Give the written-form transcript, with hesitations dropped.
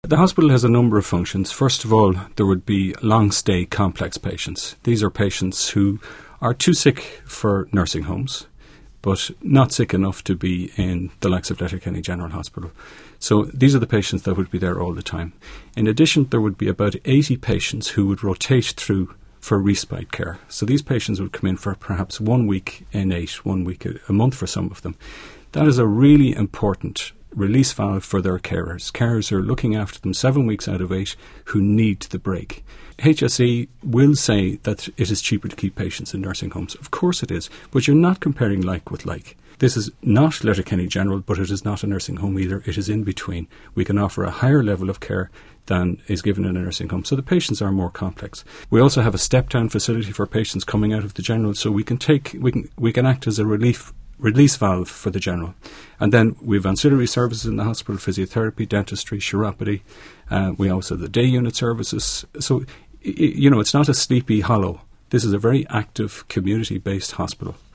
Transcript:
The hospital has a number of functions. First of all, there would be long-stay complex patients. These are patients who are too sick for nursing homes, but not sick enough to be in the likes of Letterkenny General Hospital. So these are the patients that would be there all the time. In addition, there would be about 80 patients who would rotate through for respite care. So these patients would come in for perhaps 1 week in 8, 1 week a month for some of them. That is a really important release valve for their carers. Carers are looking after them 7 weeks out of 8 who need the break. HSE will say that it is cheaper to keep patients in nursing homes. Of course it is, but you're not comparing like with like. This is not Letterkenny General, but it is not a nursing home either. It is in between. We can offer a higher level of care than is given in a nursing home. So the patients are more complex. We also have a step-down facility for patients coming out of the general, so we can act as a release valve for the general. And then we have ancillary services in the hospital, physiotherapy, dentistry, chiropody. We also have the day unit services. So, it's not a sleepy hollow. This is a very active, community-based hospital.